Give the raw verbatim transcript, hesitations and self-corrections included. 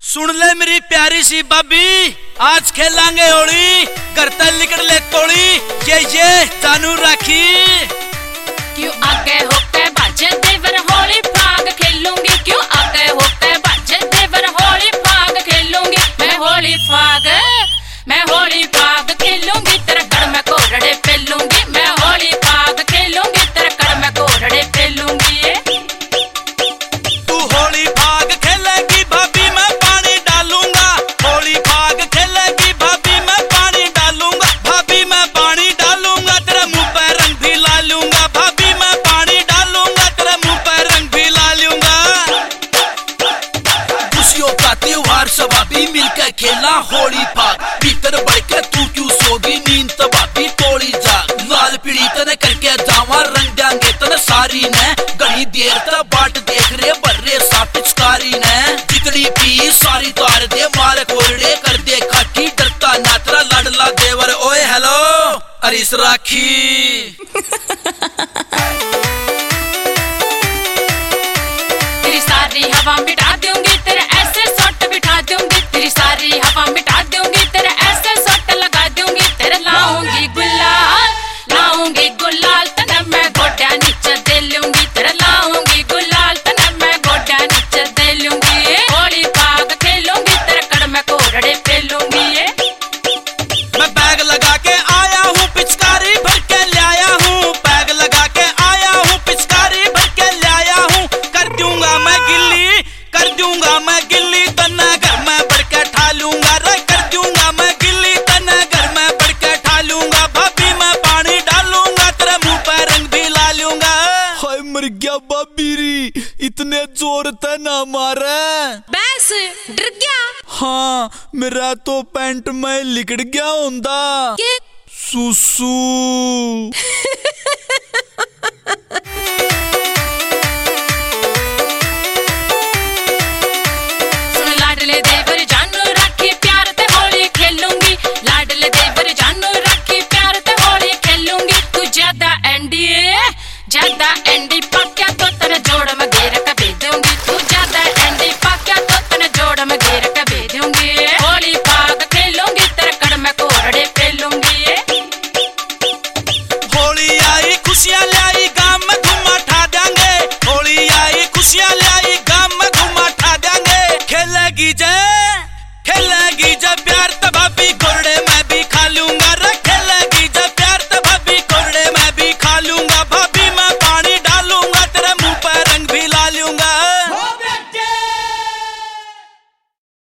सुन ले मेरी प्यारी सी भाभी, आज खेलांगे होली, घर तक निकल ले तोड़ी, ये ये जानू राखी। क्यों आगे होके बाजे देवर होली फाग खेलूंगी, क्यों आगे होके बाजे देवर होली फाग खेलूंगी। मैं होली फाग मैं होली फाग खेलूंगी, तेरे घर में कोरड़े फेलूंगी। मैं होली फाग खेलूंगी, तेरे घर में कोरड़े फेलूंगी। तू होली फाग खेलेगी भाभी, मैं पानी डालूंगा। होली फाग खेलेगी भाभी, मैं पानी डालूंगा। भाभी मैं पानी डालूंगा, तेरे मुंह पे रंग भी ला लूंगा। भाभी मैं पानी डालूंगा, तेरे मुंह पे रंग भी ला लूंगा। खुशियों का त्योहार सब भाभी मिलकर खेला होली फाग, भीतर बढ़ के तू क्यों सोगी नींद तबाबी तोड़ी जाग। लाल पीड़ी तने करके जावा रंग देंगे तने सारी ने, घनी देर तक बाट देख रहे बर्रे सा पिचकारी ने। जितनी पी सारी तार दे मार कोरड़े कर दे खाटी, डरता नातरा लड़ला देवर ओए हेलो अरिस राखी। तेरी सारी हवा मिटा दूंगी, तेरे ऐसे सोट बिठा दूंगी। तेरी सारी हवा मिटा दूंगी, तेरे ऐसे सोट लगा दूंगी। तेरे लाऊंगी गुलाल लाऊंगी गुलाल, तने मैं गोड्या नीचे दे लूंगी। तेरे लाऊंगी गुलाल, तने मैं गोड्या नीचे दे लूंगी। होली फाग खेलूंगी, तेरे कड़ में कोरड़े फेलूंगी। मैं बैग लगा के आया हूँ, पिचकारी भर के लाया हूँ। बैग लगा के आया हूँ, पिचकारी भर के लाया हूँ। कर दूंगा मैं गिल्ली कर दूंगा मैं गिल्ली, तना घर में बढ़ के ठा लूंगा। रे कर दूंगा मैं गिल्ली, तना घर में बढ़ के ठा लूंगा। भाभी मैं पानी डालूंगा, तेरे मुंह पे रंग भी ला लूंगा। हाय मर गया भाभी री, इतने जोर ते ना मारे। बस डर गया? हाँ मेरा तो पैंट में लिकड़ गया होंदा। सुसु सुन लाडले देवर जानू राखी, प्यार ते होली खेलूंगी। लाडले देवर जानू राखी, प्यार ते होली खेलूंगी। तू ज्यादा एंडी ज्यादा एंडी पाक्या तो तेरे जोड़ में घेर के भेज दूंगी। तू ज्यादा एंडी पाक्या तो तेरे जोड़ में घेर के भेज दूंगी। होली फाग खेलूंगी, तेरे कड़ में कोरड़े फेलूंगी। होली आई खुशियाँ लाई, गाँव में धुमा ठा देंगे। होली आई खुशियाँ लाई, गाँव में धुमा ठा देंगे। खेलेगी जय खेलेगी जय प्यार